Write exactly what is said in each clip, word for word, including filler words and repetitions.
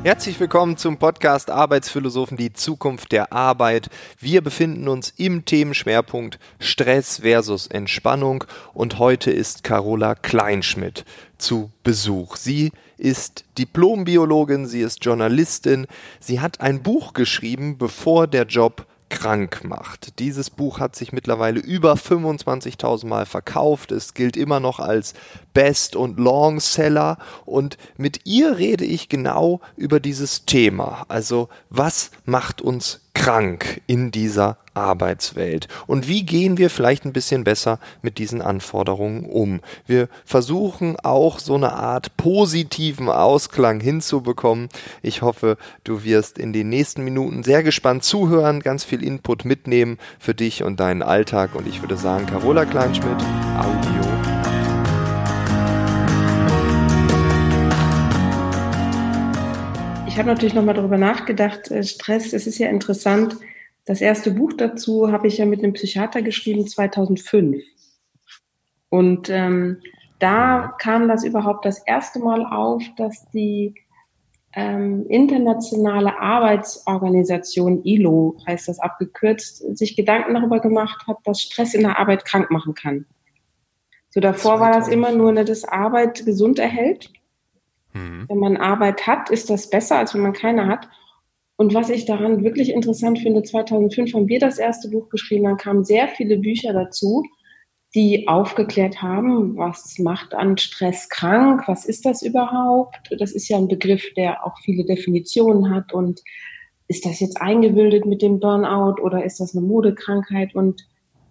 Herzlich willkommen zum Podcast Arbeitsphilosophen, die Zukunft der Arbeit. Wir befinden uns im Themenschwerpunkt Stress versus Entspannung und heute ist Carola Kleinschmidt zu Besuch. Sie ist Diplombiologin, sie ist Journalistin, sie hat ein Buch geschrieben, bevor der Job krank macht. Dieses Buch hat sich mittlerweile über fünfundzwanzigtausend Mal verkauft. Es gilt immer noch als Best- und Longseller und mit ihr rede ich genau über dieses Thema. Also was macht uns krank in dieser Arbeitswelt und wie gehen wir vielleicht ein bisschen besser mit diesen Anforderungen um? Wir versuchen auch so eine Art positiven Ausklang hinzubekommen. Ich hoffe, du wirst in den nächsten Minuten sehr gespannt zuhören, ganz viel Input mitnehmen für dich und deinen Alltag und ich würde sagen, Carola Kleinschmidt, Audio. Ich habe natürlich nochmal darüber nachgedacht, Stress, es ist ja interessant. Das erste Buch dazu habe ich ja mit einem Psychiater geschrieben, zweitausendfünf. Und ähm, da kam das überhaupt das erste Mal auf, dass die ähm, internationale Arbeitsorganisation, I L O heißt das abgekürzt, sich Gedanken darüber gemacht hat, dass Stress in der Arbeit krank machen kann. So davor war das immer nur, ne, dass Arbeit gesund erhält. Mhm. Wenn man Arbeit hat, ist das besser, als wenn man keine hat. Und was ich daran wirklich interessant finde, zweitausendfünf haben wir das erste Buch geschrieben, dann kamen sehr viele Bücher dazu, die aufgeklärt haben, was macht an Stress krank, was ist das überhaupt? Das ist ja ein Begriff, der auch viele Definitionen hat und ist das jetzt eingebildet mit dem Burnout oder ist das eine Modekrankheit? Und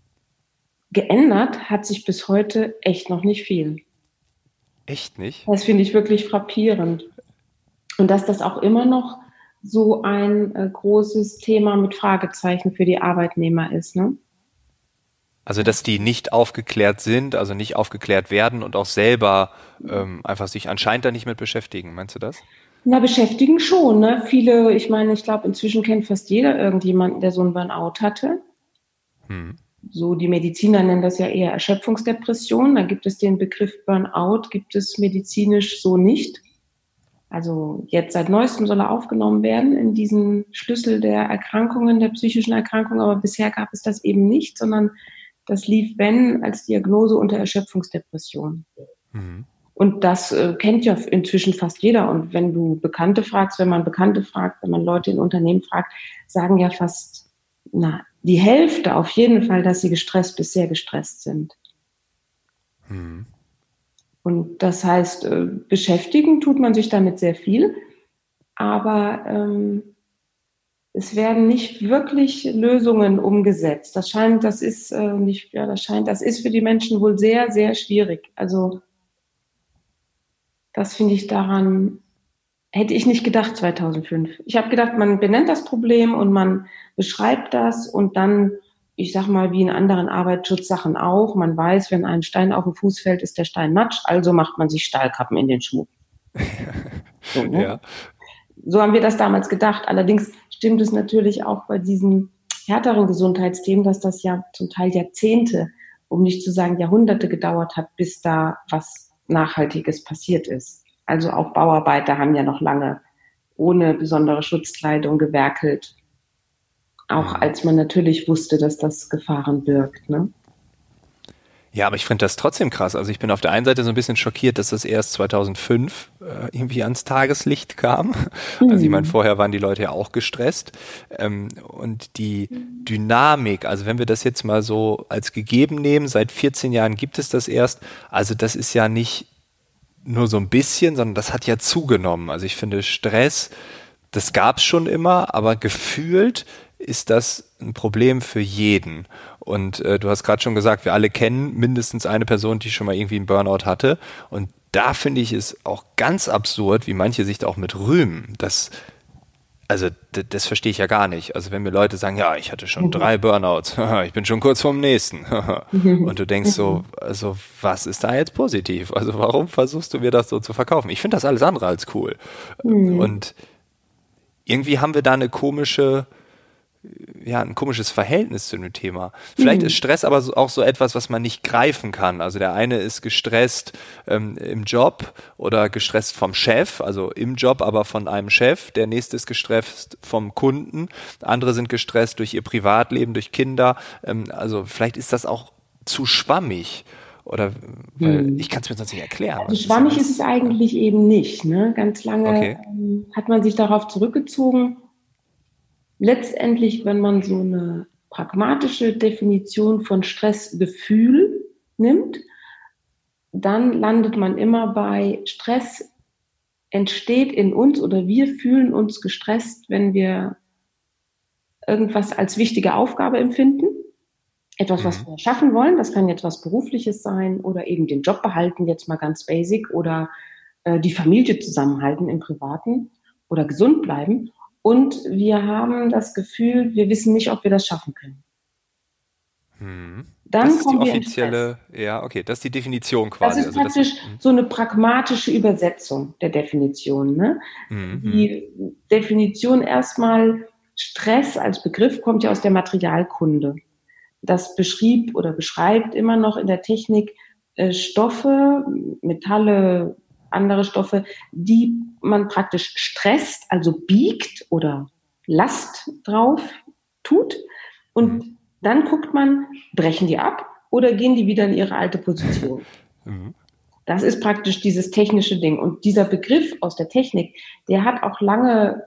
geändert hat sich bis heute echt noch nicht viel. Echt nicht? Das finde ich wirklich frappierend. Und dass das auch immer noch so ein äh, großes Thema mit Fragezeichen für die Arbeitnehmer ist, ne? Also, dass die nicht aufgeklärt sind, also nicht aufgeklärt werden und auch selber ähm, einfach sich anscheinend da nicht mit beschäftigen. Meinst du das? Na, beschäftigen schon, ne? Viele, ich meine, ich glaube, inzwischen kennt fast jeder irgendjemanden, der so einen Burnout hatte. Hm. So, die Mediziner nennen das ja eher Erschöpfungsdepression. Da gibt es den Begriff Burnout, gibt es medizinisch so nicht. Also jetzt seit neuestem soll er aufgenommen werden in diesen Schlüssel der Erkrankungen, der psychischen Erkrankungen, aber bisher gab es das eben nicht, sondern das lief, wenn, als Diagnose unter Erschöpfungsdepression. Mhm. Und das äh, kennt ja inzwischen fast jeder. Und wenn du Bekannte fragst, wenn man Bekannte fragt, wenn man Leute in Unternehmen fragt, sagen ja fast, na, die Hälfte auf jeden Fall, dass sie gestresst bis sehr gestresst sind. Mhm. Und das heißt, äh, beschäftigen tut man sich damit sehr viel, aber ähm, es werden nicht wirklich Lösungen umgesetzt. Das scheint, das ist äh, nicht, ja, das scheint, das ist für die Menschen wohl sehr, sehr schwierig. Also das finde ich daran, hätte ich nicht gedacht zweitausendfünf. Ich habe gedacht, man benennt das Problem und man beschreibt das und dann, ich sag mal, wie in anderen Arbeitsschutzsachen auch, man weiß, wenn ein Stein auf den Fuß fällt, ist der Stein matsch, also macht man sich Stahlkappen in den Schuh. So, ne? Ja. So haben wir das damals gedacht. Allerdings stimmt es natürlich auch bei diesen härteren Gesundheitsthemen, dass das ja zum Teil Jahrzehnte, um nicht zu sagen Jahrhunderte gedauert hat, bis da was Nachhaltiges passiert ist. Also auch Bauarbeiter haben ja noch lange ohne besondere Schutzkleidung gewerkelt. Auch als man natürlich wusste, dass das Gefahren birgt, ne? Ja, aber ich finde das trotzdem krass. Also ich bin auf der einen Seite so ein bisschen schockiert, dass das erst zweitausendfünf äh, irgendwie ans Tageslicht kam. Mhm. Also ich meine, vorher waren die Leute ja auch gestresst. Ähm, und die Dynamik, also wenn wir das jetzt mal so als gegeben nehmen, seit vierzehn Jahren gibt es das erst. Also das ist ja nicht nur so ein bisschen, sondern das hat ja zugenommen. Also ich finde Stress, das gab es schon immer, aber gefühlt ist das ein Problem für jeden. Und äh, du hast gerade schon gesagt, wir alle kennen mindestens eine Person, die schon mal irgendwie einen Burnout hatte. Und da finde ich es auch ganz absurd, wie manche sich da auch mit rühmen. Das, also d- das verstehe ich ja gar nicht. Also wenn mir Leute sagen, ja, ich hatte schon drei Burnouts, ich bin schon kurz vorm nächsten. Und du denkst so, also was ist da jetzt positiv? Also warum versuchst du mir das so zu verkaufen? Ich finde das alles andere als cool. Mhm. Und irgendwie haben wir da eine komische ja, ein komisches Verhältnis zu dem Thema. Vielleicht ist Stress aber so, auch so etwas, was man nicht greifen kann. Also der eine ist gestresst ähm, im Job oder gestresst vom Chef, also im Job, aber von einem Chef. Der nächste ist gestresst vom Kunden. Andere sind gestresst durch ihr Privatleben, durch Kinder. Ähm, also vielleicht ist das auch zu schwammig. Oder weil hm. ich kann es mir sonst nicht erklären. Also schwammig ist, ist es eigentlich ja. eben nicht. Ne? Ganz lange okay. ähm, hat man sich darauf zurückgezogen. Letztendlich, wenn man so eine pragmatische Definition von Stressgefühl nimmt, dann landet man immer bei Stress entsteht in uns oder wir fühlen uns gestresst, wenn wir irgendwas als wichtige Aufgabe empfinden. Etwas, was wir schaffen wollen, das kann jetzt was Berufliches sein oder eben den Job behalten, jetzt mal ganz basic, oder äh, die Familie zusammenhalten im Privaten oder gesund bleiben. Und wir haben das Gefühl, wir wissen nicht, ob wir das schaffen können. Hm. Dann das ist die offizielle, ja, okay, das ist die Definition quasi. Das ist also praktisch das ist, so eine pragmatische Übersetzung der Definition. Ne? Mhm. Die Definition erstmal, Stress als Begriff kommt ja aus der Materialkunde. Das beschrieb oder beschreibt immer noch in der Technik äh, Stoffe, Metalle, andere Stoffe, die man praktisch stresst, also biegt oder Last drauf tut. Und mhm. dann guckt man, brechen die ab oder gehen die wieder in ihre alte Position. Mhm. Das ist praktisch dieses technische Ding. Und dieser Begriff aus der Technik, der hat auch lange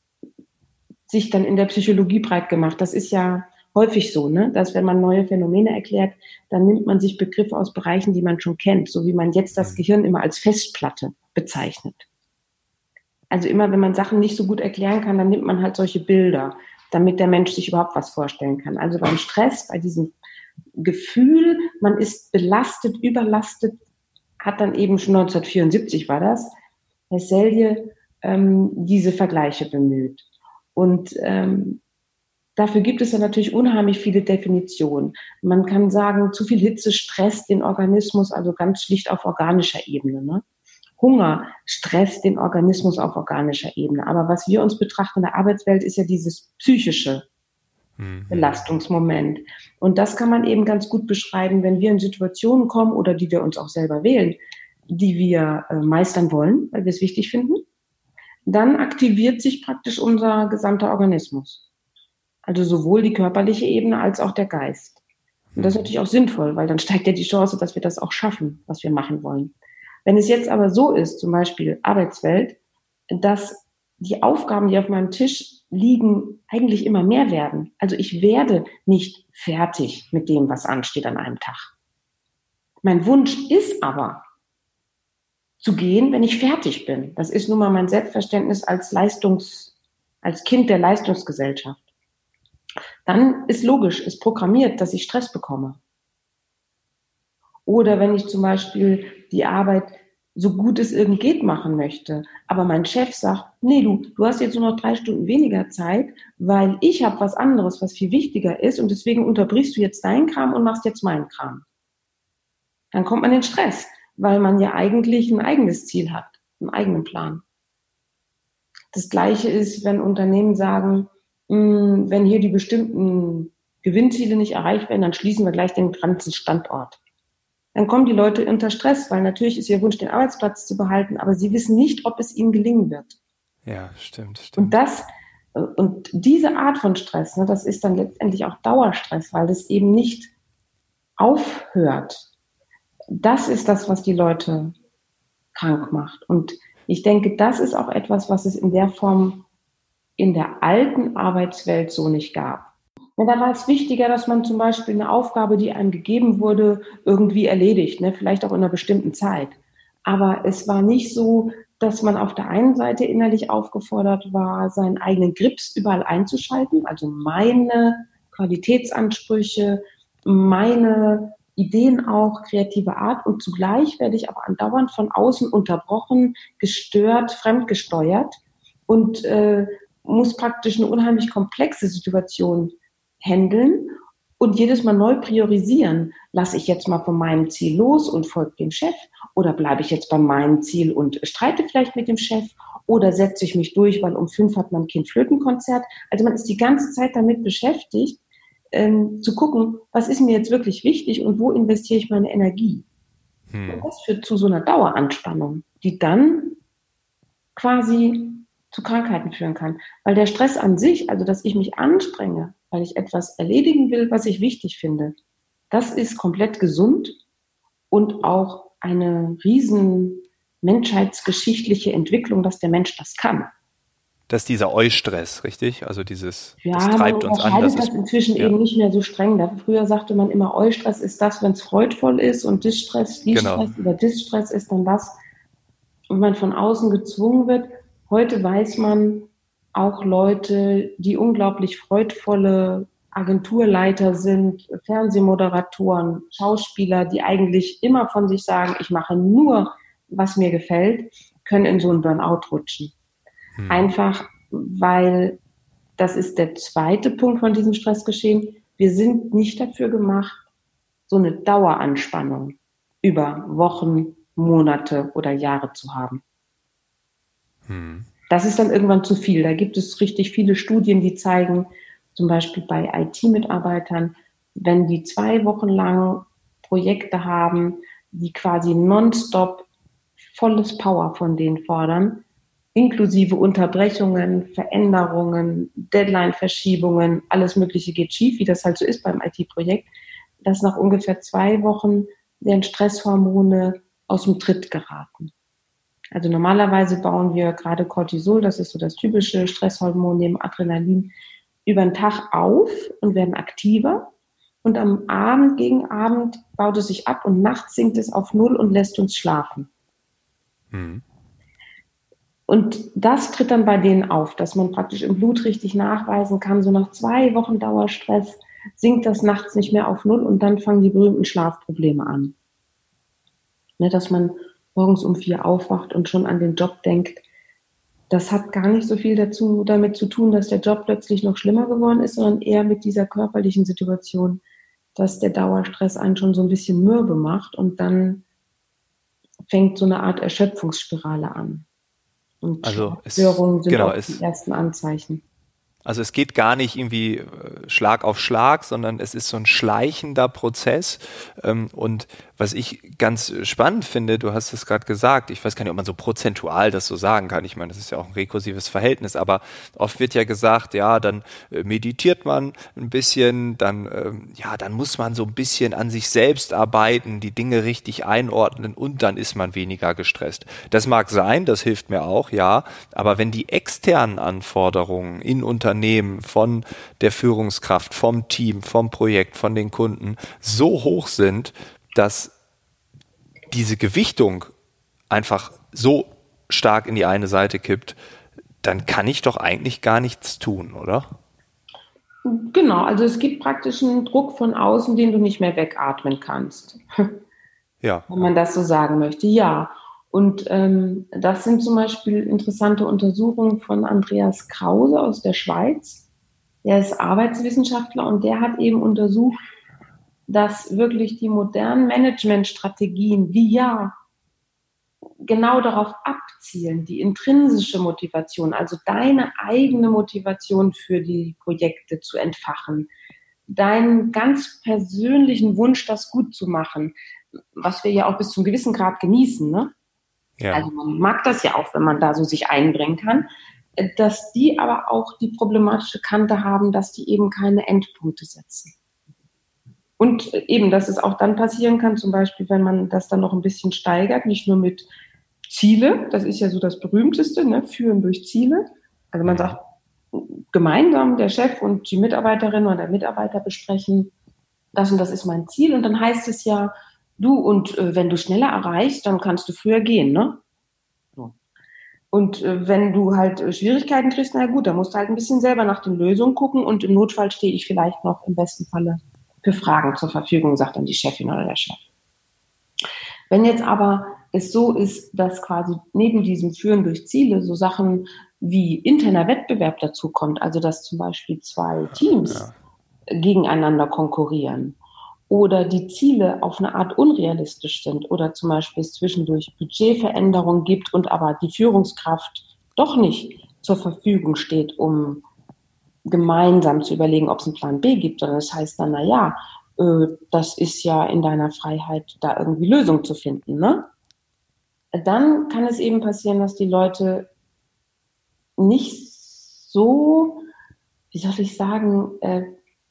sich dann in der Psychologie breit gemacht. Das ist ja häufig so, ne, dass wenn man neue Phänomene erklärt, dann nimmt man sich Begriffe aus Bereichen, die man schon kennt, so wie man jetzt das Gehirn immer als Festplatte bezeichnet. Also immer, wenn man Sachen nicht so gut erklären kann, dann nimmt man halt solche Bilder, damit der Mensch sich überhaupt was vorstellen kann. Also beim Stress, bei diesem Gefühl, man ist belastet, überlastet, hat dann eben schon neunzehnhundertvierundsiebzig war das, Herr Selye ähm, diese Vergleiche bemüht. Und ähm, dafür gibt es ja natürlich unheimlich viele Definitionen. Man kann sagen, zu viel Hitze stresst den Organismus, also ganz schlicht auf organischer Ebene. Ne? Hunger stresst den Organismus auf organischer Ebene. Aber was wir uns betrachten in der Arbeitswelt, ist ja dieses psychische mhm. Belastungsmoment. Und das kann man eben ganz gut beschreiben, wenn wir in Situationen kommen oder die wir uns auch selber wählen, die wir äh, meistern wollen, weil wir es wichtig finden. Dann aktiviert sich praktisch unser gesamter Organismus. Also sowohl die körperliche Ebene als auch der Geist. Und das ist natürlich auch sinnvoll, weil dann steigt ja die Chance, dass wir das auch schaffen, was wir machen wollen. Wenn es jetzt aber so ist, zum Beispiel Arbeitswelt, dass die Aufgaben, die auf meinem Tisch liegen, eigentlich immer mehr werden. Also ich werde nicht fertig mit dem, was ansteht an einem Tag. Mein Wunsch ist aber, zu gehen, wenn ich fertig bin. Das ist nun mal mein Selbstverständnis als Leistungs, als Kind der Leistungsgesellschaft. Dann ist logisch, ist programmiert, dass ich Stress bekomme. Oder wenn ich zum Beispiel die Arbeit so gut es irgend geht machen möchte, aber mein Chef sagt, nee, du, du hast jetzt nur noch drei Stunden weniger Zeit, weil ich habe was anderes, was viel wichtiger ist und deswegen unterbrichst du jetzt deinen Kram und machst jetzt meinen Kram. Dann kommt man in Stress, weil man ja eigentlich ein eigenes Ziel hat, einen eigenen Plan. Das Gleiche ist, wenn Unternehmen sagen, mh, wenn hier die bestimmten Gewinnziele nicht erreicht werden, dann schließen wir gleich den ganzen Standort. Dann kommen die Leute unter Stress, weil natürlich ist ihr Wunsch, den Arbeitsplatz zu behalten, aber sie wissen nicht, ob es ihnen gelingen wird. Ja, stimmt, stimmt. Und das, und diese Art von Stress, ne, das ist dann letztendlich auch Dauerstress, weil das eben nicht aufhört. Das ist das, was die Leute krank macht. Und ich denke, das ist auch etwas, was es in der Form in der alten Arbeitswelt so nicht gab. Ja, da war es wichtiger, dass man zum Beispiel eine Aufgabe, die einem gegeben wurde, irgendwie erledigt, ne? Vielleicht auch in einer bestimmten Zeit. Aber es war nicht so, dass man auf der einen Seite innerlich aufgefordert war, seinen eigenen Grips überall einzuschalten, also meine Qualitätsansprüche, meine Ideen auch, kreative Art, und zugleich werde ich aber andauernd von außen unterbrochen, gestört, fremdgesteuert und äh, muss praktisch eine unheimlich komplexe Situation handeln Und jedes Mal neu priorisieren. Lasse ich jetzt mal von meinem Ziel los und folge dem Chef? Oder bleibe ich jetzt bei meinem Ziel und streite vielleicht mit dem Chef? Oder setze ich mich durch, weil um fünf hat mein Kind Flötenkonzert? Also man ist die ganze Zeit damit beschäftigt, ähm, zu gucken, was ist mir jetzt wirklich wichtig und wo investiere ich meine Energie? Hm. Und das führt zu so einer Daueranspannung, die dann quasi zu Krankheiten führen kann. Weil der Stress an sich, also dass ich mich anstrenge, weil ich etwas erledigen will, was ich wichtig finde, das ist komplett gesund und auch eine riesen menschheitsgeschichtliche Entwicklung, dass der Mensch das kann. Das ist dieser Eustress, richtig? Also dieses, ja, das treibt uns an. Man unterscheidet das inzwischen ja. eben nicht mehr so streng. Früher sagte man immer, Eustress ist das, wenn es freudvoll ist und Distress, Distress genau. oder Distress ist dann das, und man von außen gezwungen wird. Heute weiß man, auch Leute, die unglaublich freudvolle Agenturleiter sind, Fernsehmoderatoren, Schauspieler, die eigentlich immer von sich sagen, ich mache nur, was mir gefällt, können in so einen Burnout rutschen. Hm. Einfach, weil das ist der zweite Punkt von diesem Stressgeschehen. Wir sind nicht dafür gemacht, so eine Daueranspannung über Wochen, Monate oder Jahre zu haben. Hm. Das ist dann irgendwann zu viel. Da gibt es richtig viele Studien, die zeigen, zum Beispiel bei I T-Mitarbeitern, wenn die zwei Wochen lang Projekte haben, die quasi nonstop volles Power von denen fordern, inklusive Unterbrechungen, Veränderungen, Deadline-Verschiebungen, alles Mögliche geht schief, wie das halt so ist beim I T-Projekt, dass nach ungefähr zwei Wochen deren Stresshormone aus dem Tritt geraten. Also normalerweise bauen wir gerade Cortisol, das ist so das typische Stresshormon neben Adrenalin, über den Tag auf und werden aktiver. Und am Abend, gegen Abend baut es sich ab und nachts sinkt es auf Null und lässt uns schlafen. Mhm. Und das tritt dann bei denen auf, dass man praktisch im Blut richtig nachweisen kann, so nach zwei Wochen Dauerstress sinkt das nachts nicht mehr auf Null und dann fangen die berühmten Schlafprobleme an. Ne, dass man morgens um vier aufwacht und schon an den Job denkt, das hat gar nicht so viel dazu, damit zu tun, dass der Job plötzlich noch schlimmer geworden ist, sondern eher mit dieser körperlichen Situation, dass der Dauerstress einen schon so ein bisschen mürbe macht und dann fängt so eine Art Erschöpfungsspirale an. Und also Störungen sind genau, auch die ersten Anzeichen. Also es geht gar nicht irgendwie Schlag auf Schlag, sondern es ist so ein schleichender Prozess. Und was ich ganz spannend finde, du hast es gerade gesagt, ich weiß gar nicht, ob man so prozentual das so sagen kann. Ich meine, das ist ja auch ein rekursives Verhältnis, aber oft wird ja gesagt, ja, dann meditiert man ein bisschen, dann, ja, dann muss man so ein bisschen an sich selbst arbeiten, die Dinge richtig einordnen und dann ist man weniger gestresst. Das mag sein, das hilft mir auch, ja, aber wenn die externen Anforderungen in Unternehmen von der Führungskraft, vom Team, vom Projekt, von den Kunden so hoch sind, dass diese Gewichtung einfach so stark in die eine Seite kippt, dann kann ich doch eigentlich gar nichts tun, oder? Genau, also es gibt praktisch einen Druck von außen, den du nicht mehr wegatmen kannst. Ja. Wenn man das so sagen möchte, ja. Und ähm, das sind zum Beispiel interessante Untersuchungen von Andreas Krause aus der Schweiz. Der ist Arbeitswissenschaftler und der hat eben untersucht, dass wirklich die modernen Managementstrategien, die ja genau darauf abzielen, die intrinsische Motivation, also deine eigene Motivation für die Projekte zu entfachen, deinen ganz persönlichen Wunsch, das gut zu machen, was wir ja auch bis zu einem gewissen Grad genießen, ne? Ja. Also man mag das ja auch, wenn man da so sich einbringen kann, dass die aber auch die problematische Kante haben, dass die eben keine Endpunkte setzen. Und eben, dass es auch dann passieren kann, zum Beispiel, wenn man das dann noch ein bisschen steigert, nicht nur mit Ziele, das ist ja so das Berühmteste, ne, führen durch Ziele. Also man sagt, gemeinsam der Chef und die Mitarbeiterin oder der Mitarbeiter besprechen, das und das ist mein Ziel. Und dann heißt es ja, du, und äh, wenn du schneller erreichst, dann kannst du früher gehen, ne? So. Und äh, wenn du halt äh, Schwierigkeiten kriegst, na gut, dann musst du halt ein bisschen selber nach den Lösungen gucken und im Notfall stehe ich vielleicht noch im besten Falle für Fragen zur Verfügung, sagt dann die Chefin oder der Chef. Wenn jetzt aber es so ist, dass quasi neben diesem Führen durch Ziele so Sachen wie interner Wettbewerb dazu kommt, also dass zum Beispiel zwei Teams gegeneinander konkurrieren oder die Ziele auf eine Art unrealistisch sind oder zum Beispiel es zwischendurch Budgetveränderungen gibt und aber die Führungskraft doch nicht zur Verfügung steht, um gemeinsam zu überlegen, ob es einen Plan B gibt, sondern das heißt dann, na ja, äh, das ist ja in deiner Freiheit, da irgendwie Lösungen zu finden, ne? Dann kann es eben passieren, dass die Leute nicht so, wie soll ich sagen, äh,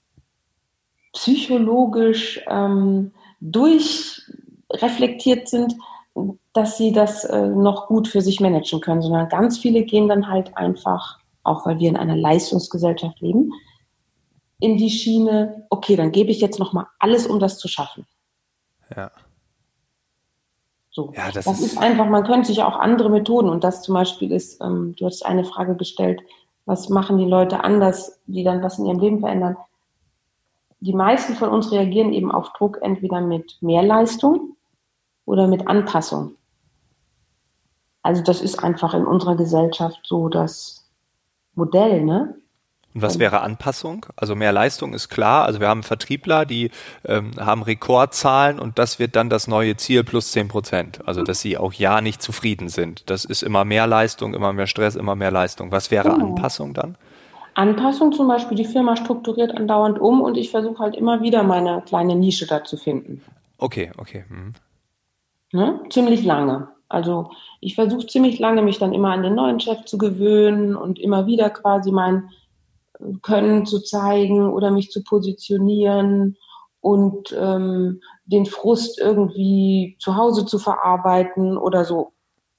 psychologisch ähm, durchreflektiert sind, dass sie das äh, noch gut für sich managen können, sondern ganz viele gehen dann halt einfach, auch weil wir in einer Leistungsgesellschaft leben, in die Schiene, okay, dann gebe ich jetzt nochmal alles, um das zu schaffen. Ja. So. Ja, das, das ist, ist einfach, man könnte sich auch andere Methoden, und das zum Beispiel ist, ähm, du hast eine Frage gestellt, was machen die Leute anders, die dann was in ihrem Leben verändern. Die meisten von uns reagieren eben auf Druck entweder mit Mehrleistung oder mit Anpassung. Also das ist einfach in unserer Gesellschaft so das Modell, ne? Und was wäre Anpassung? Also mehr Leistung ist klar. Also wir haben Vertriebler, die ähm, haben Rekordzahlen und das wird dann das neue Ziel plus zehn Prozent. Also dass sie auch ja nicht zufrieden sind. Das ist immer mehr Leistung, immer mehr Stress, immer mehr Leistung. Was wäre Genau. Anpassung dann? Anpassung zum Beispiel, die Firma strukturiert andauernd um und ich versuche halt immer wieder meine kleine Nische da zu finden. Okay, okay. Hm. Ne? Ziemlich lange. Also ich versuche ziemlich lange, mich dann immer an den neuen Chef zu gewöhnen und immer wieder quasi mein Können zu zeigen oder mich zu positionieren und ähm, den Frust irgendwie zu Hause zu verarbeiten oder so.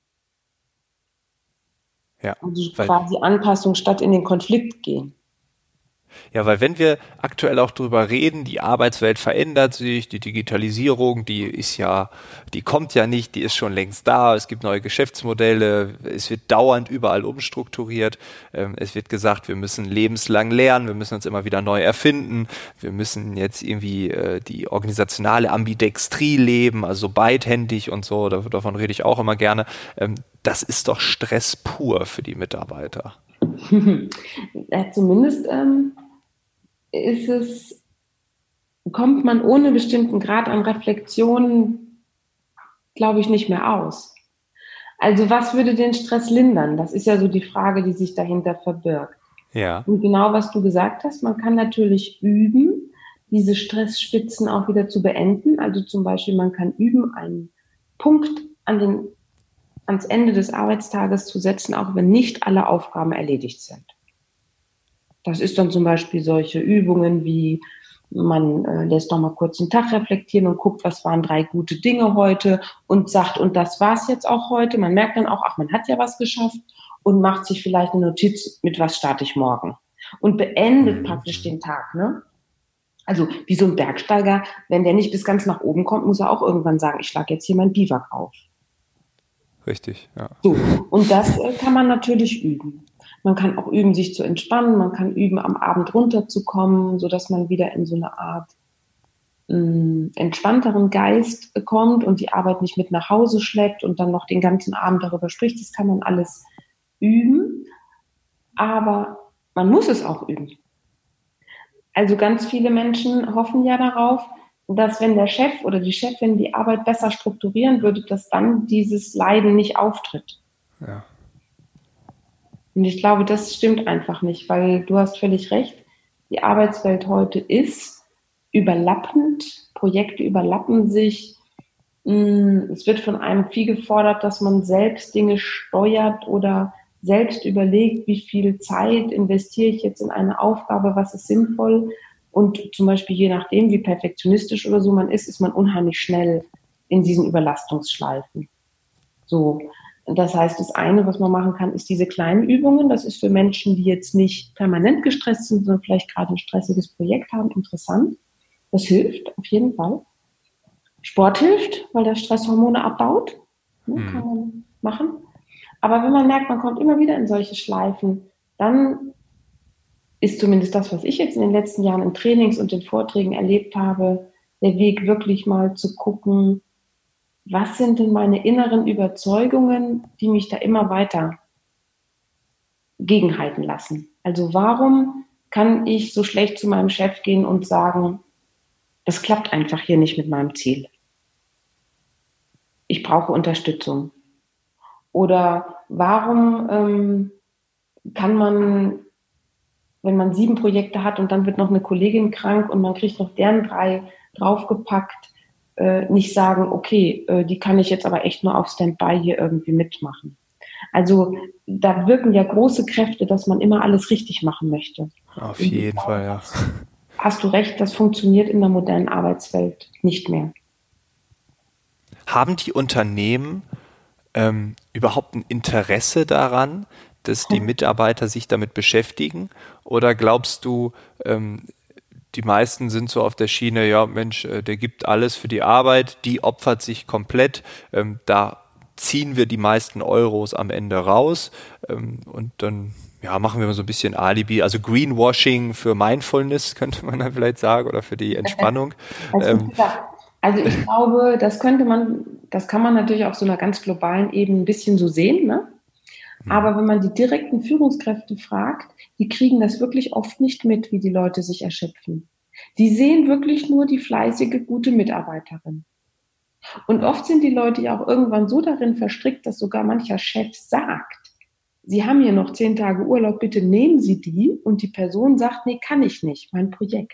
Ja, Also weil quasi Anpassung statt in den Konflikt gehen. Ja, weil wenn wir aktuell auch drüber reden, die Arbeitswelt verändert sich, die Digitalisierung, die ist ja, die kommt ja nicht, die ist schon längst da, es gibt neue Geschäftsmodelle, es wird dauernd überall umstrukturiert, ähm, es wird gesagt, wir müssen lebenslang lernen, wir müssen uns immer wieder neu erfinden, wir müssen jetzt irgendwie äh, die organisationale Ambidextrie leben, also so beidhändig und so, davon rede ich auch immer gerne. Ähm, das ist doch Stress pur für die Mitarbeiter. Ja, zumindest ähm, ist es, kommt man ohne bestimmten Grad an Reflexion, glaube ich, nicht mehr aus. Also was würde den Stress lindern? Das ist ja so die Frage, die sich dahinter verbirgt. Ja. Und genau was du gesagt hast, man kann natürlich üben, diese Stressspitzen auch wieder zu beenden. Also zum Beispiel, man kann üben, einen Punkt an den, ans Ende des Arbeitstages zu setzen, auch wenn nicht alle Aufgaben erledigt sind. Das ist dann zum Beispiel solche Übungen wie, man äh, lässt noch mal kurz den Tag reflektieren und guckt, was waren drei gute Dinge heute und sagt, und das war's jetzt auch heute. Man merkt dann auch, ach, man hat ja was geschafft und macht sich vielleicht eine Notiz, mit was starte ich morgen. Und beendet mhm. praktisch den Tag, ne? Also wie so ein Bergsteiger, wenn der nicht bis ganz nach oben kommt, muss er auch irgendwann sagen, ich schlage jetzt hier mein Biwak auf. Richtig, ja. So, und das äh, kann man natürlich üben. Man kann auch üben, sich zu entspannen. Man kann üben, am Abend runterzukommen, sodass man wieder in so eine Art mh, entspannteren Geist kommt und die Arbeit nicht mit nach Hause schleppt und dann noch den ganzen Abend darüber spricht. Das kann man alles üben, aber man muss es auch üben. Also ganz viele Menschen hoffen ja darauf, dass wenn der Chef oder die Chefin die Arbeit besser strukturieren würde, dass dann dieses Leiden nicht auftritt. Ja. Und ich glaube, das stimmt einfach nicht, weil du hast völlig recht. Die Arbeitswelt heute ist überlappend. Projekte überlappen sich. Es wird von einem viel gefordert, dass man selbst Dinge steuert oder selbst überlegt, wie viel Zeit investiere ich jetzt in eine Aufgabe, was ist sinnvoll. Und zum Beispiel je nachdem, wie perfektionistisch oder so man ist, ist man unheimlich schnell in diesen Überlastungsschleifen. So. Das heißt, das eine, was man machen kann, ist diese kleinen Übungen. Das ist für Menschen, die jetzt nicht permanent gestresst sind, sondern vielleicht gerade ein stressiges Projekt haben, interessant. Das hilft auf jeden Fall. Sport hilft, weil der Stresshormone abbaut. Ne, hm. Kann man machen. Aber wenn man merkt, man kommt immer wieder in solche Schleifen, dann ist zumindest das, was ich jetzt in den letzten Jahren in Trainings und in Vorträgen erlebt habe, der Weg wirklich mal zu gucken, was sind denn meine inneren Überzeugungen, die mich da immer weiter gegenhalten lassen? Also warum kann ich so schlecht zu meinem Chef gehen und sagen, es klappt einfach hier nicht mit meinem Ziel. Ich brauche Unterstützung. Oder warum ähm, kann man, wenn man sieben Projekte hat und dann wird noch eine Kollegin krank und man kriegt noch deren drei draufgepackt, äh, nicht sagen, okay, äh, die kann ich jetzt aber echt nur auf Standby hier irgendwie mitmachen. Also da wirken ja große Kräfte, dass man immer alles richtig machen möchte. Auf jeden Fall, ja. Hast du recht, das funktioniert in der modernen Arbeitswelt nicht mehr. Haben die Unternehmen ähm, überhaupt ein Interesse daran, dass die Mitarbeiter sich damit beschäftigen? Oder glaubst du, ähm, die meisten sind so auf der Schiene, ja Mensch, äh, der gibt alles für die Arbeit, die opfert sich komplett, ähm, da ziehen wir die meisten Euros am Ende raus ähm, und dann ja, machen wir mal so ein bisschen Alibi, also Greenwashing für Mindfulness, könnte man dann vielleicht sagen, oder für die Entspannung. Also, ähm, also ich glaube, das könnte man, das kann man natürlich auf so einer ganz globalen Ebene ein bisschen so sehen, ne? Aber wenn man die direkten Führungskräfte fragt, die kriegen das wirklich oft nicht mit, wie die Leute sich erschöpfen. Die sehen wirklich nur die fleißige, gute Mitarbeiterin. Und oft sind die Leute ja auch irgendwann so darin verstrickt, dass sogar mancher Chef sagt, Sie haben hier noch zehn Tage Urlaub, bitte nehmen Sie die. Und die Person sagt, nee, kann ich nicht, mein Projekt.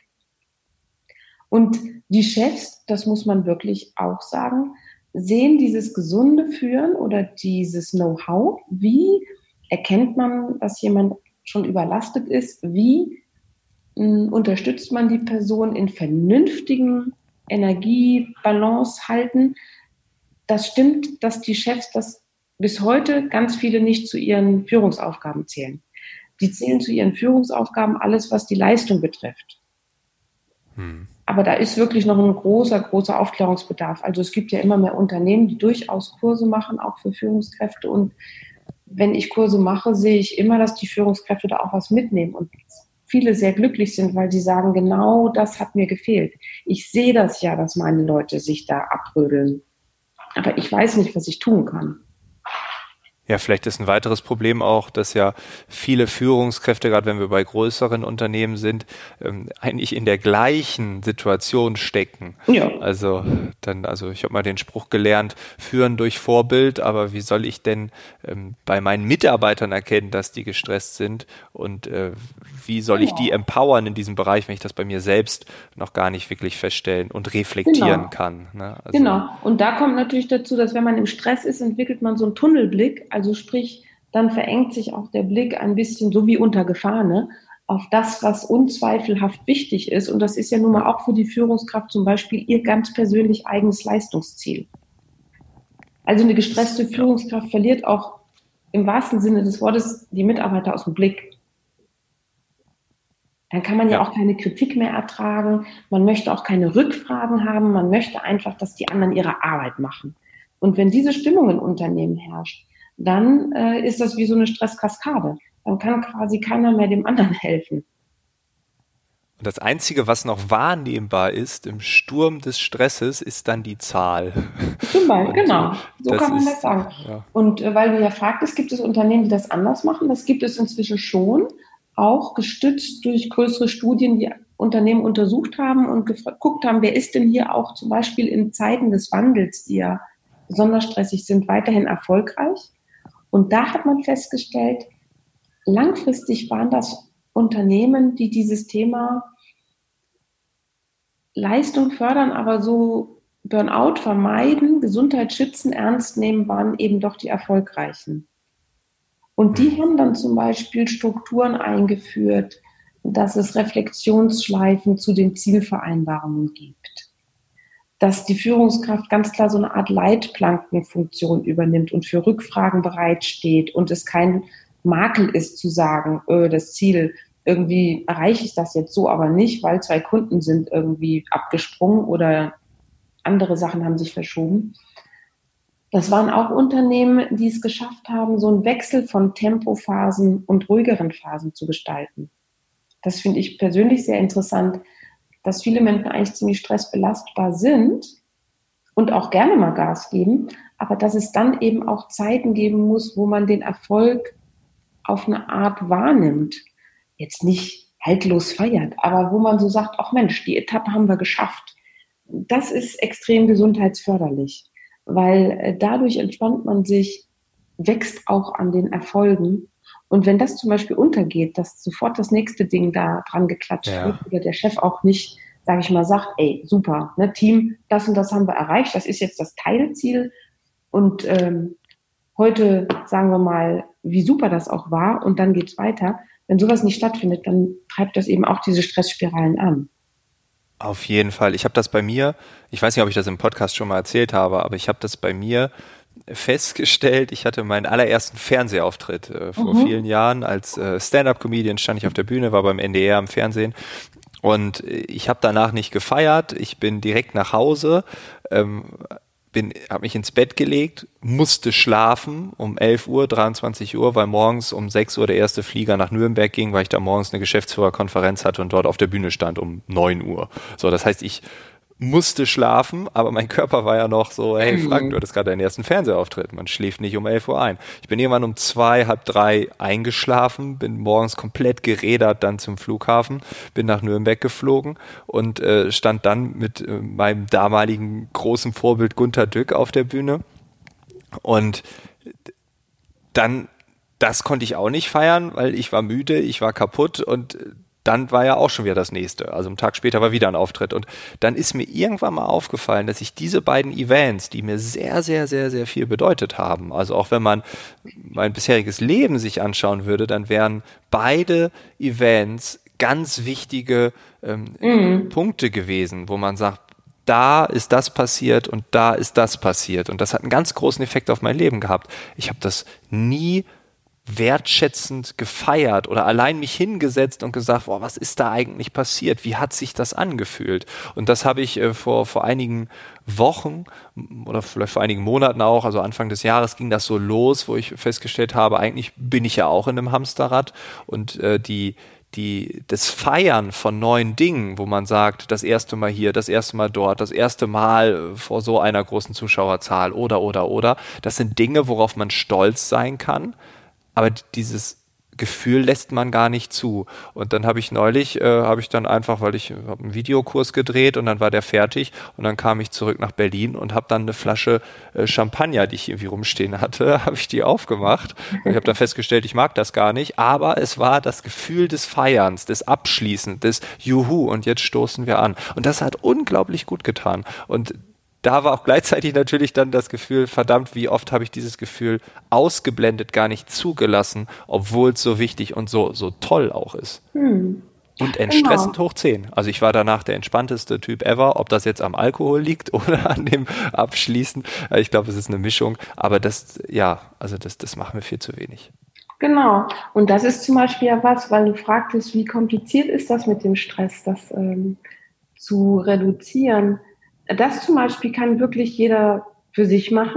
Und die Chefs, das muss man wirklich auch sagen, sehen dieses gesunde Führen oder dieses Know-how. Wie erkennt man, dass jemand schon überlastet ist? Wie mh, unterstützt man die Person in vernünftigen Energiebalance halten? Das stimmt, dass die Chefs das bis heute ganz viele nicht zu ihren Führungsaufgaben zählen. Die zählen zu ihren Führungsaufgaben alles, was die Leistung betrifft. Hm. Aber da ist wirklich noch ein großer, großer Aufklärungsbedarf. Also es gibt ja immer mehr Unternehmen, die durchaus Kurse machen, auch für Führungskräfte. Und wenn ich Kurse mache, sehe ich immer, dass die Führungskräfte da auch was mitnehmen und viele sehr glücklich sind, weil sie sagen, genau das hat mir gefehlt. Ich sehe das ja, dass meine Leute sich da abrödeln. Aber ich weiß nicht, was ich tun kann. Ja, vielleicht ist ein weiteres Problem auch, dass ja viele Führungskräfte, gerade wenn wir bei größeren Unternehmen sind, ähm, eigentlich in der gleichen Situation stecken. Ja. Also dann, also ich habe mal den Spruch gelernt, führen durch Vorbild, aber wie soll ich denn ähm, bei meinen Mitarbeitern erkennen, dass die gestresst sind und äh, wie soll ich die empowern in diesem Bereich, wenn ich das bei mir selbst noch gar nicht wirklich feststellen und reflektieren genau. kann. Ne? Also, genau. Und da kommt natürlich dazu, dass wenn man im Stress ist, entwickelt man so einen Tunnelblick. Also sprich, dann verengt sich auch der Blick ein bisschen, so wie unter Gefahr, ne, auf das, was unzweifelhaft wichtig ist. Und das ist ja nun mal auch für die Führungskraft zum Beispiel ihr ganz persönlich eigenes Leistungsziel. Also eine gestresste Führungskraft verliert auch im wahrsten Sinne des Wortes die Mitarbeiter aus dem Blick. Dann kann man ja, ja auch keine Kritik mehr ertragen. Man möchte auch keine Rückfragen haben. Man möchte einfach, dass die anderen ihre Arbeit machen. Und wenn diese Stimmung im Unternehmen herrscht, dann äh, ist das wie so eine Stresskaskade. Dann kann quasi keiner mehr dem anderen helfen. Und das Einzige, was noch wahrnehmbar ist im Sturm des Stresses, ist dann die Zahl. Zum Beispiel, genau. So kann man ist, das sagen. Ja. Und äh, weil du ja fragtest, gibt es Unternehmen, die das anders machen? Das gibt es inzwischen schon. Auch gestützt durch größere Studien, die Unternehmen untersucht haben und geguckt haben, wer ist denn hier auch zum Beispiel in Zeiten des Wandels, die ja besonders stressig sind, weiterhin erfolgreich. Und da hat man festgestellt, langfristig waren das Unternehmen, die dieses Thema Leistung fördern, aber so Burnout vermeiden, Gesundheit schützen, ernst nehmen, waren eben doch die erfolgreichen. Und die haben dann zum Beispiel Strukturen eingeführt, dass es Reflexionsschleifen zu den Zielvereinbarungen gibt. Dass die Führungskraft ganz klar so eine Art Leitplankenfunktion übernimmt und für Rückfragen bereitsteht und es kein Makel ist zu sagen, öh, das Ziel, irgendwie erreiche ich das jetzt so, aber nicht, weil zwei Kunden sind irgendwie abgesprungen oder andere Sachen haben sich verschoben. Das waren auch Unternehmen, die es geschafft haben, so einen Wechsel von Tempophasen und ruhigeren Phasen zu gestalten. Das finde ich persönlich sehr interessant, dass viele Menschen eigentlich ziemlich stressbelastbar sind und auch gerne mal Gas geben, aber dass es dann eben auch Zeiten geben muss, wo man den Erfolg auf eine Art wahrnimmt. Jetzt nicht haltlos feiert, aber wo man so sagt, ach Mensch, die Etappe haben wir geschafft. Das ist extrem gesundheitsförderlich, weil äh, dadurch entspannt man sich, wächst auch an den Erfolgen. Und wenn das zum Beispiel untergeht, dass sofort das nächste Ding da dran geklatscht Ja. wird oder der Chef auch nicht, sage ich mal, sagt, ey, super, ne, Team, das und das haben wir erreicht, das ist jetzt das Teilziel. Und ähm, heute sagen wir mal, wie super das auch war und dann geht's weiter. Wenn sowas nicht stattfindet, dann treibt das eben auch diese Stressspiralen an. Auf jeden Fall. Ich habe das bei mir, ich weiß nicht, ob ich das im Podcast schon mal erzählt habe, aber ich habe das bei mir festgestellt. Ich hatte meinen allerersten Fernsehauftritt äh, vor Mhm. vielen Jahren. Als äh, Stand-up-Comedian stand ich auf der Bühne, war beim N D R im Fernsehen. Und äh, ich habe danach nicht gefeiert. Ich bin direkt nach Hause, ähm, bin, habe mich ins Bett gelegt, musste schlafen um elf Uhr, dreiundzwanzig Uhr, weil morgens um sechs Uhr der erste Flieger nach Nürnberg ging, weil ich da morgens eine Geschäftsführerkonferenz hatte und dort auf der Bühne stand um neun Uhr. So, das heißt, ich musste schlafen, aber mein Körper war ja noch so, hey Frank, du hattest gerade deinen ersten Fernsehauftritt, man schläft nicht um elf Uhr ein. Ich bin irgendwann um zwei, halb drei eingeschlafen, bin morgens komplett gerädert dann zum Flughafen, bin nach Nürnberg geflogen und äh, stand dann mit äh, meinem damaligen großen Vorbild Gunter Dück auf der Bühne und dann, das konnte ich auch nicht feiern, weil ich war müde, ich war kaputt und dann war ja auch schon wieder das nächste. Also einen Tag später war wieder ein Auftritt. Und dann ist mir irgendwann mal aufgefallen, dass ich diese beiden Events, die mir sehr, sehr, sehr, sehr viel bedeutet haben, also auch wenn man mein bisheriges Leben sich anschauen würde, dann wären beide Events ganz wichtige ähm, Mhm. Punkte gewesen, wo man sagt, da ist das passiert und da ist das passiert. Und das hat einen ganz großen Effekt auf mein Leben gehabt. Ich habe das nie wertschätzend gefeiert oder allein mich hingesetzt und gesagt, boah, was ist da eigentlich passiert? Wie hat sich das angefühlt? Und das habe ich äh, vor, vor einigen Wochen oder vielleicht vor einigen Monaten auch, also Anfang des Jahres ging das so los, wo ich festgestellt habe, eigentlich bin ich ja auch in einem Hamsterrad und äh, die Die, das Feiern von neuen Dingen, wo man sagt, das erste Mal hier, das erste Mal dort, das erste Mal vor so einer großen Zuschauerzahl oder, oder, oder, das sind Dinge, worauf man stolz sein kann, aber dieses Gefühl lässt man gar nicht zu. Und dann habe ich neulich, äh, habe ich dann einfach, weil ich habe einen Videokurs gedreht und dann war der fertig und dann kam ich zurück nach Berlin und habe dann eine Flasche äh, Champagner, die ich irgendwie rumstehen hatte, habe ich die aufgemacht. Und ich habe dann festgestellt, ich mag das gar nicht, aber es war das Gefühl des Feierns, des Abschließens, des Juhu und jetzt stoßen wir an. Und das hat unglaublich gut getan. Und da war auch gleichzeitig natürlich dann das Gefühl, verdammt, wie oft habe ich dieses Gefühl ausgeblendet, gar nicht zugelassen, obwohl es so wichtig und so, so toll auch ist. Hm. Und entstressend hoch zehn. Also ich war danach der entspannteste Typ ever, ob das jetzt am Alkohol liegt oder an dem Abschließen. Ich glaube, es ist eine Mischung, aber das, ja, also das, das machen wir viel zu wenig. Genau. Und das ist zum Beispiel ja was, weil du fragtest, wie kompliziert ist das mit dem Stress, das ähm, zu reduzieren. Das zum Beispiel kann wirklich jeder für sich machen.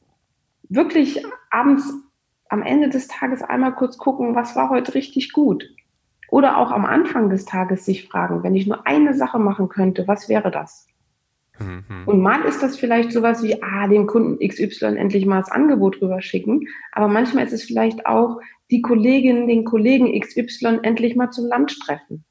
Wirklich abends am Ende des Tages einmal kurz gucken, was war heute richtig gut. Oder auch am Anfang des Tages sich fragen, wenn ich nur eine Sache machen könnte, was wäre das? Mhm. Und mal ist das vielleicht sowas wie, ah, dem Kunden X Y endlich mal das Angebot rüberschicken. Aber manchmal ist es vielleicht auch, die Kollegin, den Kollegen X Y endlich mal zum Lunch treffen.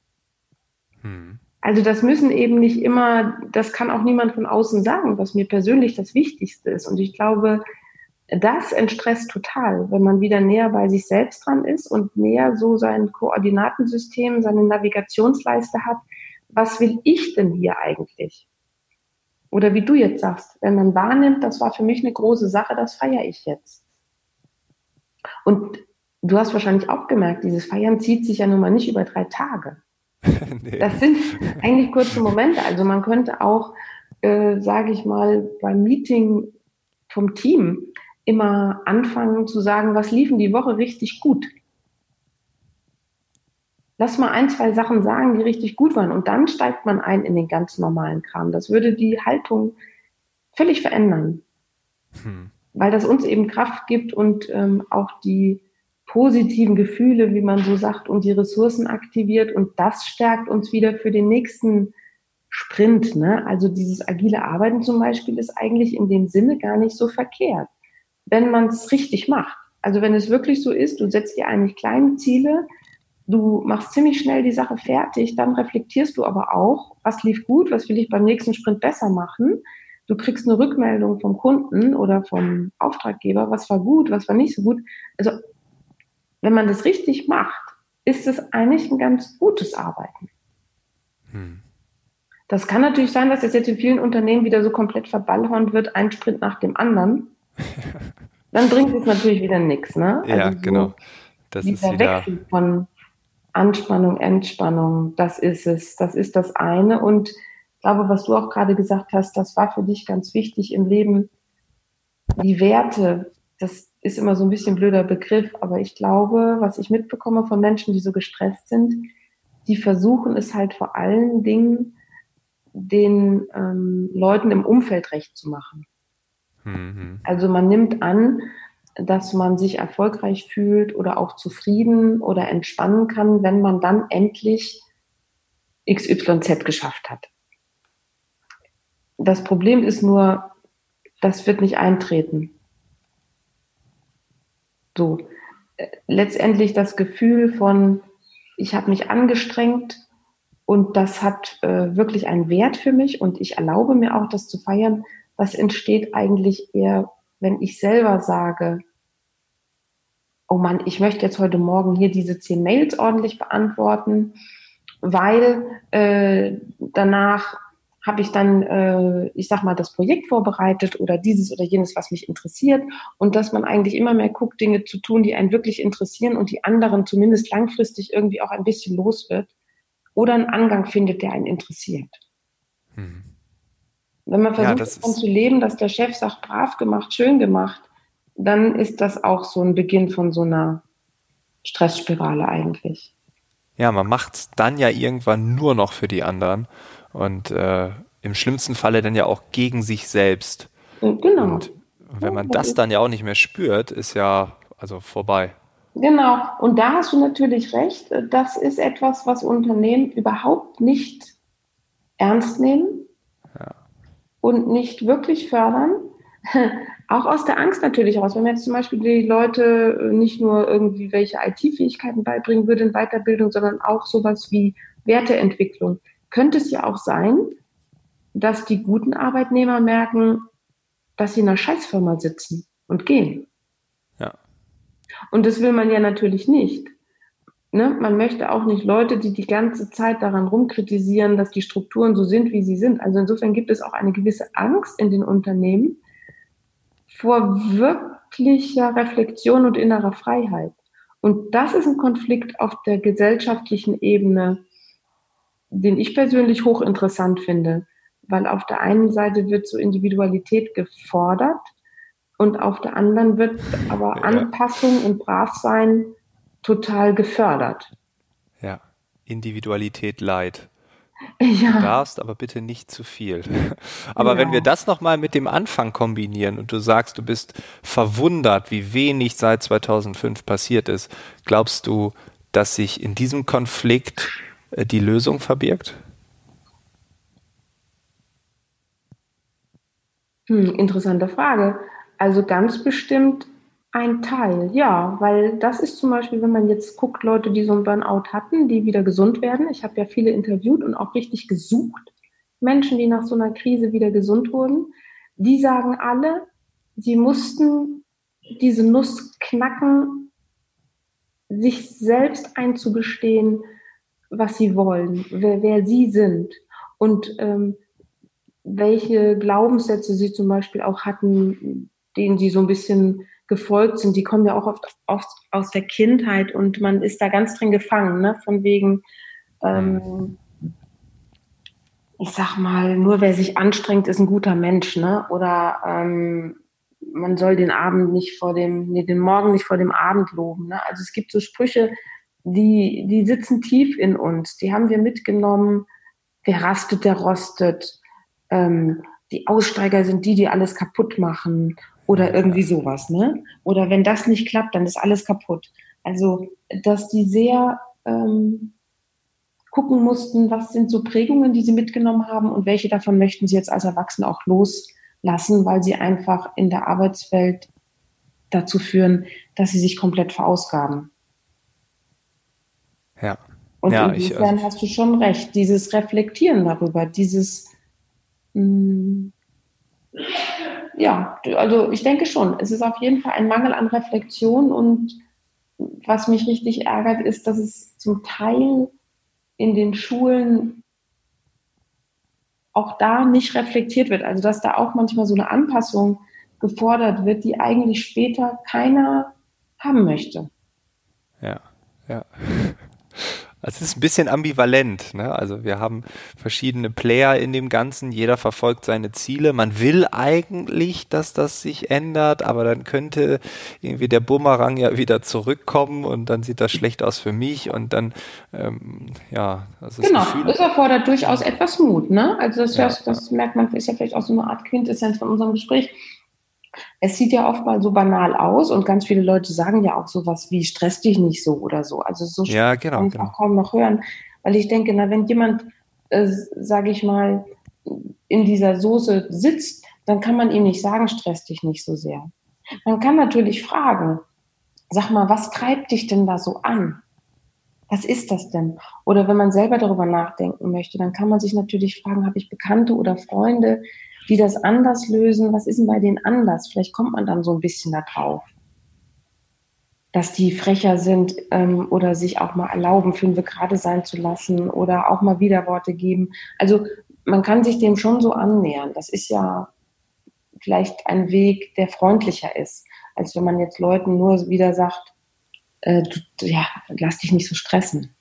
Mhm. Also das müssen eben nicht immer, das kann auch niemand von außen sagen, was mir persönlich das Wichtigste ist. Und ich glaube, das entstresst total, wenn man wieder näher bei sich selbst dran ist und näher so sein Koordinatensystem, seine Navigationsleiste hat. Was will ich denn hier eigentlich? Oder wie du jetzt sagst, wenn man wahrnimmt, das war für mich eine große Sache, das feiere ich jetzt. Und du hast wahrscheinlich auch gemerkt, dieses Feiern zieht sich ja nun mal nicht über drei Tage. Nee. Das sind eigentlich kurze Momente. Also man könnte auch, äh, sage ich mal, beim Meeting vom Team immer anfangen zu sagen, was liefen die Woche richtig gut. Lass mal ein, zwei Sachen sagen, die richtig gut waren. Und dann steigt man ein in den ganz normalen Kram. Das würde die Haltung völlig verändern. Hm. Weil das uns eben Kraft gibt und ähm, auch die positiven Gefühle, wie man so sagt, und die Ressourcen aktiviert. Und das stärkt uns wieder für den nächsten Sprint. Ne? Also dieses agile Arbeiten zum Beispiel ist eigentlich in dem Sinne gar nicht so verkehrt, wenn man es richtig macht. Also wenn es wirklich so ist, du setzt dir eigentlich kleine Ziele, Du machst ziemlich schnell die Sache fertig, dann reflektierst du aber auch, was lief gut, was will ich beim nächsten Sprint besser machen. Du kriegst eine Rückmeldung vom Kunden oder vom Auftraggeber, was war gut, was war nicht so gut. Also wenn man das richtig macht, ist es eigentlich ein ganz gutes Arbeiten. Hm. Das kann natürlich sein, dass das jetzt in vielen Unternehmen wieder so komplett verballhornt wird, ein Sprint nach dem anderen. Dann bringt es natürlich wieder nichts. Ne? Ja, also so genau. Das dieser ist wieder Wechsel von Anspannung, Entspannung, das ist es. Das ist das eine. Und ich glaube, was du auch gerade gesagt hast, das war für dich ganz wichtig im Leben. Die Werte, das ist immer so ein bisschen ein blöder Begriff, aber ich glaube, was ich mitbekomme von Menschen, die so gestresst sind, die versuchen es halt vor allen Dingen, den ähm, Leuten im Umfeld recht zu machen. Mhm. Also man nimmt an, dass man sich erfolgreich fühlt oder auch zufrieden oder entspannen kann, wenn man dann endlich X Y Z geschafft hat. Das Problem ist nur, das wird nicht eintreten. So, letztendlich das Gefühl von, ich habe mich angestrengt und das hat äh, wirklich einen Wert für mich und ich erlaube mir auch, das zu feiern, das entsteht eigentlich eher, wenn ich selber sage, oh Mann, ich möchte jetzt heute Morgen hier diese zehn Mails ordentlich beantworten, weil äh, danach habe ich dann, äh, ich sag mal, das Projekt vorbereitet oder dieses oder jenes, was mich interessiert und dass man eigentlich immer mehr guckt, Dinge zu tun, die einen wirklich interessieren und die anderen zumindest langfristig irgendwie auch ein bisschen los wird oder einen Angang findet, der einen interessiert. Hm. Wenn man versucht, ja, davon zu leben, dass der Chef sagt, brav gemacht, schön gemacht, dann ist das auch so ein Beginn von so einer Stressspirale eigentlich. Ja, man macht dann ja irgendwann nur noch für die anderen und äh, im schlimmsten Falle dann ja auch gegen sich selbst. Genau. Und wenn man das dann ja auch nicht mehr spürt, ist ja also vorbei. Genau. Und da hast du natürlich recht. Das ist etwas, was Unternehmen überhaupt nicht ernst nehmen ja. und nicht wirklich fördern. Auch aus der Angst natürlich raus. Wenn man jetzt zum Beispiel die Leute nicht nur irgendwie welche I T-Fähigkeiten beibringen würde in Weiterbildung, sondern auch sowas wie Werteentwicklung, könnte es ja auch sein, dass die guten Arbeitnehmer merken, dass sie in einer Scheißfirma sitzen und gehen. Ja. Und das will man ja natürlich nicht. Ne? Man möchte auch nicht Leute, die die ganze Zeit daran rumkritisieren, dass die Strukturen so sind, wie sie sind. Also insofern gibt es auch eine gewisse Angst in den Unternehmen vor wirklicher Reflexion und innerer Freiheit. Und das ist ein Konflikt auf der gesellschaftlichen Ebene, den ich persönlich hochinteressant finde, weil auf der einen Seite wird so Individualität gefordert und auf der anderen wird aber ja. Anpassung und Bravsein total gefördert. Ja, Individualität leid. Ja. Du darfst aber bitte nicht zu viel. Aber ja. wenn wir das nochmal mit dem Anfang kombinieren und du sagst, du bist verwundert, wie wenig seit zweitausendfünf passiert ist, glaubst du, dass sich in diesem Konflikt äh, die Lösung verbirgt? Hm, interessante Frage. Also ganz bestimmt ein Teil, ja, weil das ist zum Beispiel, wenn man jetzt guckt, Leute, die so einen Burnout hatten, die wieder gesund werden. Ich habe ja viele interviewt und auch richtig gesucht. Menschen, die nach so einer Krise wieder gesund wurden, die sagen alle, sie mussten diese Nuss knacken, sich selbst einzugestehen, was sie wollen, wer, wer sie sind und ähm, welche Glaubenssätze sie zum Beispiel auch hatten, denen sie so ein bisschen gefolgt sind, die kommen ja auch oft, oft aus der Kindheit und man ist da ganz drin gefangen, ne? Von wegen, ähm, ich sag mal, nur wer sich anstrengt, ist ein guter Mensch, ne? Oder ähm, man soll den Abend nicht vor dem, nee, den Morgen nicht vor dem Abend loben, ne? Also es gibt so Sprüche, die, die sitzen tief in uns, die haben wir mitgenommen, wer rastet, der rostet, ähm, die Aussteiger sind die, die alles kaputt machen, oder irgendwie sowas, ne? Oder wenn das nicht klappt, dann ist alles kaputt. Also, dass die sehr ähm, gucken mussten, was sind so Prägungen, die sie mitgenommen haben und welche davon möchten sie jetzt als Erwachsene auch loslassen, weil sie einfach in der Arbeitswelt dazu führen, dass sie sich komplett verausgaben. Ja. Und ja, insofern ich, also, hast du schon recht, dieses Reflektieren darüber, dieses, mh, ja, also ich denke schon, es ist auf jeden Fall ein Mangel an Reflexion und was mich richtig ärgert, ist, dass es zum Teil in den Schulen auch da nicht reflektiert wird. Also dass da auch manchmal so eine Anpassung gefordert wird, die eigentlich später keiner haben möchte. ja, ja. Es ist ein bisschen ambivalent, ne? Also wir haben verschiedene Player in dem Ganzen, jeder verfolgt seine Ziele. Man will eigentlich, dass das sich ändert, aber dann könnte irgendwie der Bumerang ja wieder zurückkommen und dann sieht das schlecht aus für mich und dann, ähm, ja, also das Genau, Gefühl, das erfordert durchaus etwas Mut. Ne? Also das, ja, hörst, das merkt man, ist ja vielleicht auch so eine Art Quintessenz von unserem Gespräch. Es sieht ja oft mal so banal aus und ganz viele Leute sagen ja auch sowas wie stress dich nicht so oder so. Also so ja, kann genau, ich auch genau. kaum noch hören, weil ich denke, na, wenn jemand, äh, sage ich mal, in dieser Soße sitzt, dann kann man ihm nicht sagen, stress dich nicht so sehr. Man kann natürlich fragen, sag mal, was treibt dich denn da so an? Was ist das denn? Oder wenn man selber darüber nachdenken möchte, dann kann man sich natürlich fragen, habe ich Bekannte oder Freunde, die das anders lösen? Was ist denn bei denen anders? Vielleicht kommt man dann so ein bisschen da drauf, dass die frecher sind ähm, oder sich auch mal erlauben, fünf gerade sein zu lassen oder auch mal Widerworte geben. Also man kann sich dem schon so annähern. Das ist ja vielleicht ein Weg, der freundlicher ist, als wenn man jetzt Leuten nur wieder sagt, äh, du, ja, lass dich nicht so stressen.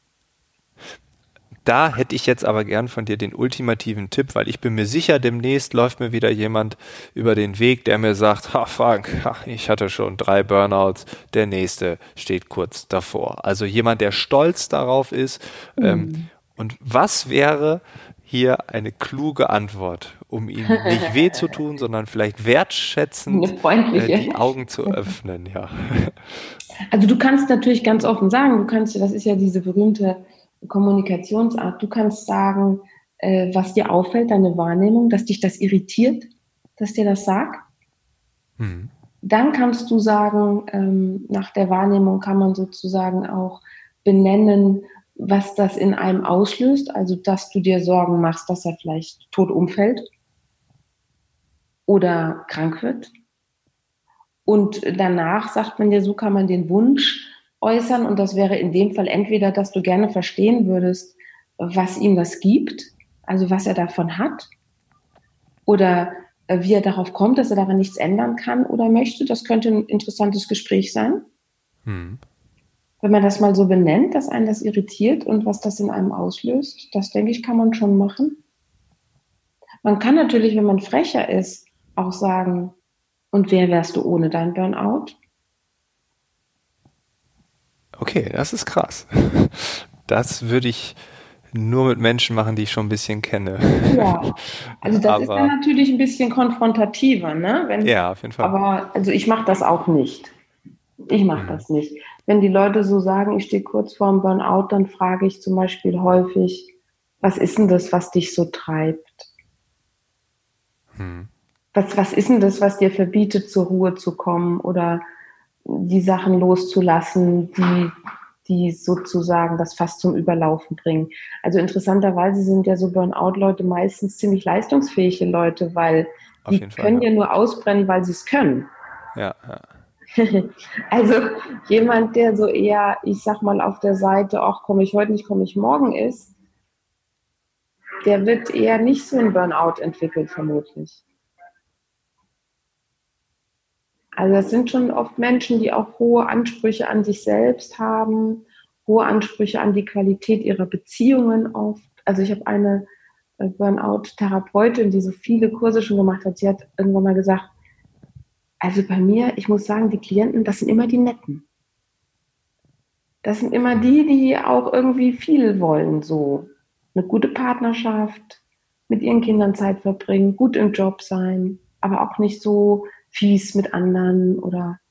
Da hätte ich jetzt aber gern von dir den ultimativen Tipp, weil ich bin mir sicher, demnächst läuft mir wieder jemand über den Weg, der mir sagt, ha Frank, ha, ich hatte schon drei Burnouts, der nächste steht kurz davor. Also jemand, der stolz darauf ist. Ähm, Hm. und was wäre hier eine kluge Antwort, um ihm nicht weh zu tun, sondern vielleicht wertschätzend Eine äh, freundliche. die Augen zu öffnen, ja. Also du kannst natürlich ganz offen sagen, du kannst, das ist ja diese berühmte Kommunikationsart, du kannst sagen, äh, was dir auffällt, deine Wahrnehmung, dass dich das irritiert, dass dir das sagt. Hm. Dann kannst du sagen, ähm, nach der Wahrnehmung kann man sozusagen auch benennen, was das in einem auslöst, also dass du dir Sorgen machst, dass er vielleicht tot umfällt oder krank wird. Und danach sagt man ja, so kann man den Wunsch äußern. Und das wäre in dem Fall entweder, dass du gerne verstehen würdest, was ihm das gibt, also was er davon hat, oder wie er darauf kommt, dass er daran nichts ändern kann oder möchte. Das könnte ein interessantes Gespräch sein. Hm. Wenn man das mal so benennt, dass einen das irritiert und was das in einem auslöst, das denke ich, kann man schon machen. Man kann natürlich, wenn man frecher ist, auch sagen, und wer wärst du ohne dein Burnout? Okay, das ist krass. Das würde ich nur mit Menschen machen, die ich schon ein bisschen kenne. Ja, also das ist dann Aber natürlich ein bisschen konfrontativer, ne? Wenn, ja, auf jeden Fall. aber also ich mache das auch nicht. Ich mache Hm. das nicht. Wenn die Leute so sagen, ich stehe kurz vorm Burnout, dann frage ich zum Beispiel häufig, was ist denn das, was dich so treibt? Hm. Was, was ist denn das, was dir verbietet, zur Ruhe zu kommen oder die Sachen loszulassen, die, die sozusagen das fast zum Überlaufen bringen? Also interessanterweise sind ja so Burnout-Leute meistens ziemlich leistungsfähige Leute, weil Auf die jeden Fall, können ja. ja nur ausbrennen, weil sie es können. Ja, ja. Also jemand, der so eher, ich sag mal, auf der Seite, ach, komme ich heute nicht, komme ich morgen ist, der wird eher nicht so ein Burnout entwickeln, vermutlich. Also das sind schon oft Menschen, die auch hohe Ansprüche an sich selbst haben, hohe Ansprüche an die Qualität ihrer Beziehungen oft. Also ich habe eine Burnout-Therapeutin, die so viele Kurse schon gemacht hat, sie hat irgendwann mal gesagt, also bei mir, ich muss sagen, die Klienten, das sind immer die Netten. Das sind immer die, die auch irgendwie viel wollen, so eine gute Partnerschaft, mit ihren Kindern Zeit verbringen, gut im Job sein, aber auch nicht so fies mit anderen oder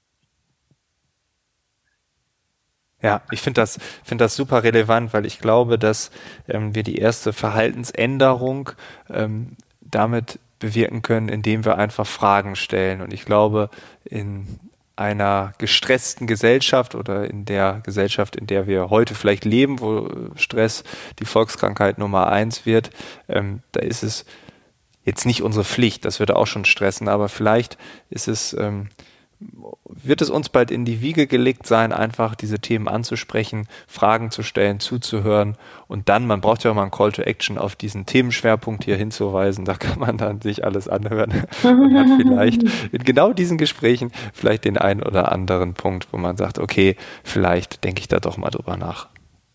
Ja, ich finde das, finde das super relevant, weil ich glaube, dass ähm, wir die erste Verhaltensänderung ähm, damit bewirken können, indem wir einfach Fragen stellen. Und ich glaube, in einer gestressten Gesellschaft oder in der Gesellschaft, in der wir heute vielleicht leben, wo Stress die Volkskrankheit Nummer eins wird, ähm, da ist es jetzt nicht unsere Pflicht, das würde auch schon stressen, aber vielleicht ist es, ähm, wird es uns bald in die Wiege gelegt sein, einfach diese Themen anzusprechen, Fragen zu stellen, zuzuhören und dann, man braucht ja auch mal einen Call to Action auf diesen Themenschwerpunkt hier hinzuweisen, da kann man dann sich alles anhören und hat vielleicht in genau diesen Gesprächen vielleicht den einen oder anderen Punkt, wo man sagt, okay, vielleicht denke ich da doch mal drüber nach.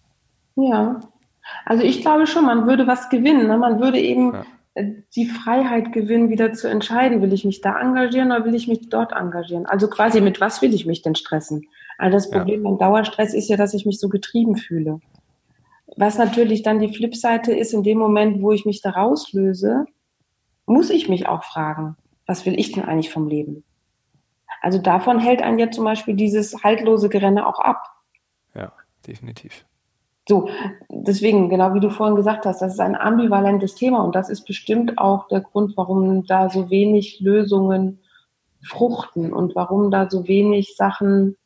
Ja, also ich glaube schon, man würde was gewinnen, ne? Man würde eben Ja. die Freiheit gewinnen, wieder zu entscheiden, will ich mich da engagieren oder will ich mich dort engagieren? Also quasi, mit was will ich mich denn stressen? Also das Problem ja. beim Dauerstress ist ja, dass ich mich so getrieben fühle. Was natürlich dann die Flipseite ist, in dem Moment, wo ich mich da rauslöse, muss ich mich auch fragen, was will ich denn eigentlich vom Leben? Also davon hält einen ja zum Beispiel dieses haltlose Gerenne auch ab. Ja, definitiv. So, deswegen, genau wie du vorhin gesagt hast, das ist ein ambivalentes Thema und das ist bestimmt auch der Grund, warum da so wenig Lösungen fruchten und warum da so wenig Sachen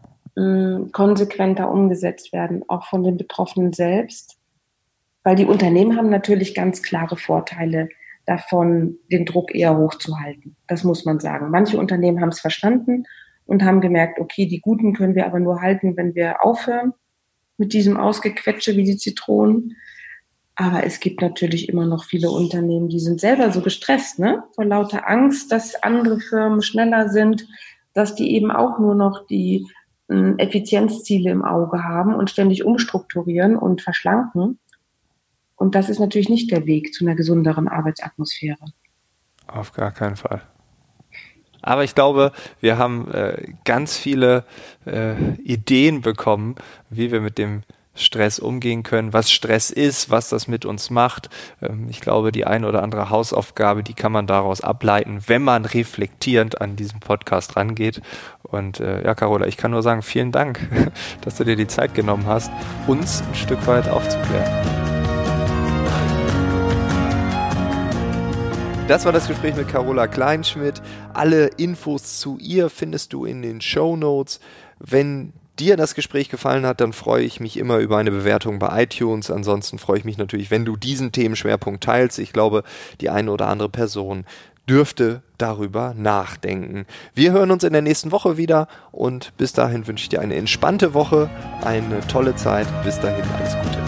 mh, konsequenter umgesetzt werden, auch von den Betroffenen selbst. Weil die Unternehmen haben natürlich ganz klare Vorteile davon, den Druck eher hochzuhalten. Das muss man sagen. Manche Unternehmen haben es verstanden und haben gemerkt, okay, die Guten können wir aber nur halten, wenn wir aufhören mit diesem Ausgequetsche wie die Zitronen. Aber es gibt natürlich immer noch viele Unternehmen, die sind selber so gestresst, ne? Vor lauter Angst, dass andere Firmen schneller sind, dass die eben auch nur noch die äh, Effizienzziele im Auge haben und ständig umstrukturieren und verschlanken. Und das ist natürlich nicht der Weg zu einer gesünderen Arbeitsatmosphäre. Auf gar keinen Fall. Aber ich glaube, wir haben äh, ganz viele äh, Ideen bekommen, wie wir mit dem Stress umgehen können, was Stress ist, was das mit uns macht. Ähm, ich glaube, die eine oder andere Hausaufgabe, die kann man daraus ableiten, wenn man reflektierend an diesen Podcast rangeht. Und äh, ja, Carola, ich kann nur sagen, vielen Dank, dass du dir die Zeit genommen hast, uns ein Stück weit aufzuklären. Das war das Gespräch mit Carola Kleinschmidt. Alle Infos zu ihr findest du in den Shownotes. Wenn dir das Gespräch gefallen hat, dann freue ich mich immer über eine Bewertung bei iTunes. Ansonsten freue ich mich natürlich, wenn du diesen Themenschwerpunkt teilst. Ich glaube, die eine oder andere Person dürfte darüber nachdenken. Wir hören uns in der nächsten Woche wieder und bis dahin wünsche ich dir eine entspannte Woche, eine tolle Zeit. Bis dahin, alles Gute.